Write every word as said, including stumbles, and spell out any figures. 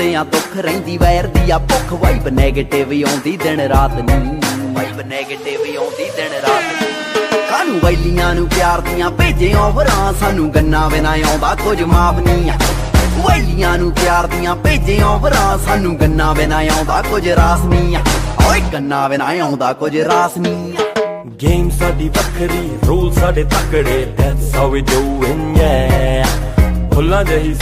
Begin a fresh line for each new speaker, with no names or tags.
ਸੁਣਦੇ ਆ ਦੁੱਖ ਰਹਿੰਦੀ ਵੈਰ ਦੀ ਆ ਭੁੱਖ ਵਾਈਬ ਨੈਗੇਟਿਵ ਆਉਂਦੀ ਦਿਨ ਰਾਤ ਨੀ ਵਾਈਬ ਨੈਗੇਟਿਵ ਆਉਂਦੀ ਦਿਨ ਰਾਤ ਨੀ ਕਾਨੂੰ ਵੈਲੀਆਂ ਨੂੰ ਪਿਆਰ ਦੀਆਂ ਭੇਜੇ ਓਵਰਾਂ ਸਾਨੂੰ ਗੰਨਾ ਬਿਨਾ ਆਉਂਦਾ ਕੁਝ ਮਾਫ ਨਹੀਂ ਆ ਵੈਲੀਆਂ ਨੂੰ ਪਿਆਰ ਦੀਆਂ ਭੇਜੇ ਓਵਰਾਂ ਸਾਨੂੰ ਗੰਨਾ ਬਿਨਾ ਆਉਂਦਾ ਕੁਝ ਰਾਸ ਨਹੀਂ ਆ ਓਏ ਗੰਨਾ ਬਿਨਾ ਆਉਂਦਾ ਕੁਝ ਰਾਸ ਨਹੀਂ ਆ
ਗੇਮ ਸਾਡੀ ਵੱਖਰੀ ਰੂਲ ਸਾਡੇ ਤਕੜੇ that's how we doing yeah ਫੁੱਲਾਂ ਜਿਹੀ